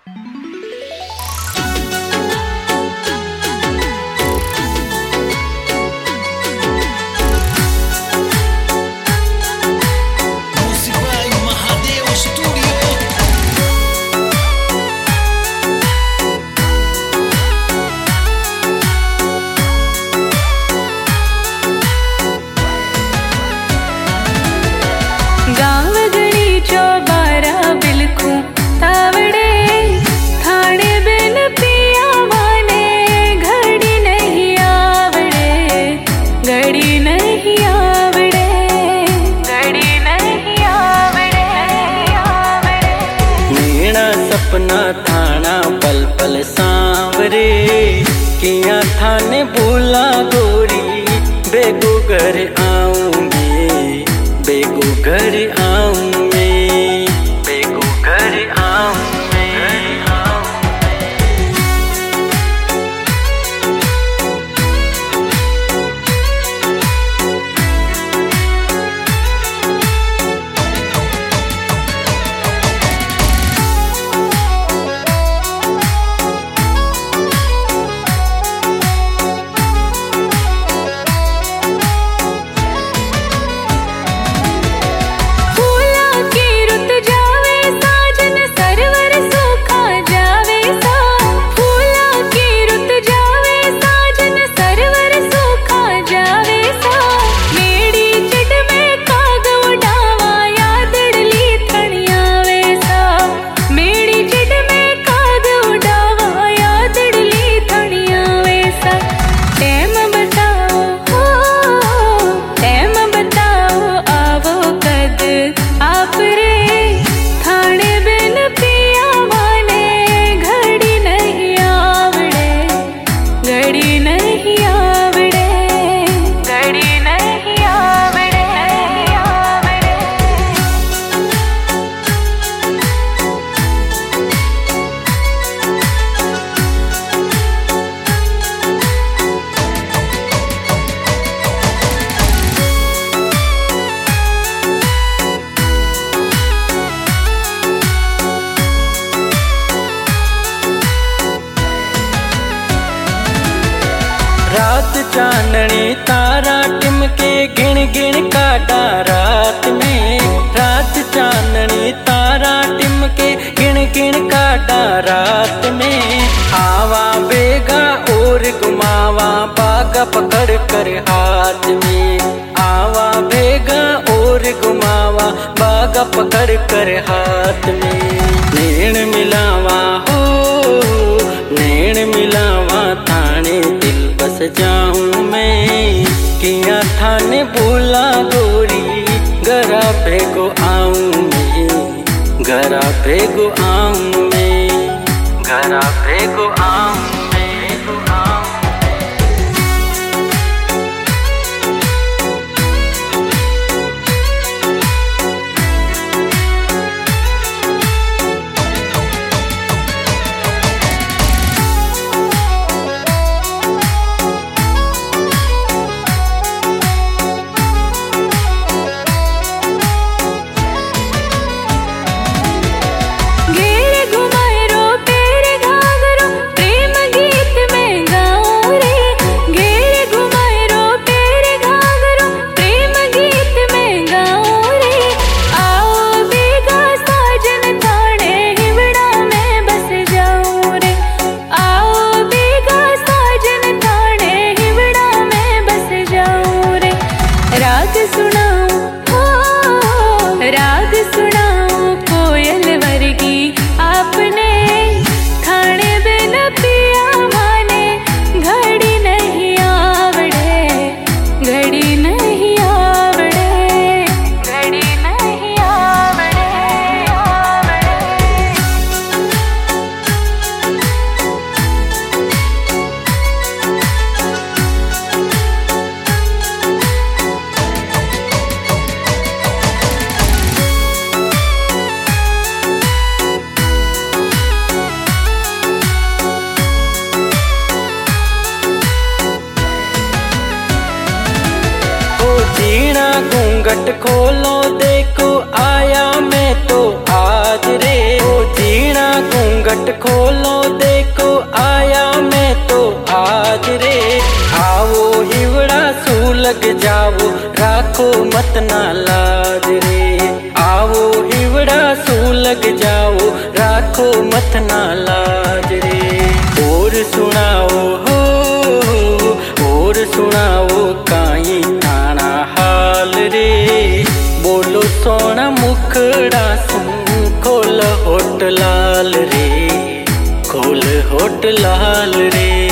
सपना थाना पल पल सांवरे किया थाने भूला गोरी बेगो घर आऊंगी बेगो घर आऊंगी बेगो घर आऊंगी। रात चांदनी तारा टिमके गिन गिन काटा रात में रात चांदनी तारा टिमके गिन गिन काटा रात में आवा बेगा और घुमावा बागा पकड़ कर हाथ में आवा बेगा और घुमावा बागा पकड़ कर हाथ में नैन मिलावा हो नैन मिलावा थाने दिल बस जाऊं मैं किया थाने भूला गोरी घरा भेगो आऊं मैं घरा भेगो आऊं मैं घरा भेगो आऊं मैं। जीना घूंघट खोलो देखो आया मैं तो आज रे ओ जीना घूंघट घूंघट खोलो देखो आया मैं तो आज रे। आओ हिवड़ा सू लग जाओ राखो मत ना लाज रे। आओ हिवड़ा सू लग जाओ राखो मत ना लाज रे। और सुनाओ हो और सुनाओ काई थाना हाल रे। बोलो सोना मुखड़ा सुन खोल होट लाल रे खोल होट लाल रे।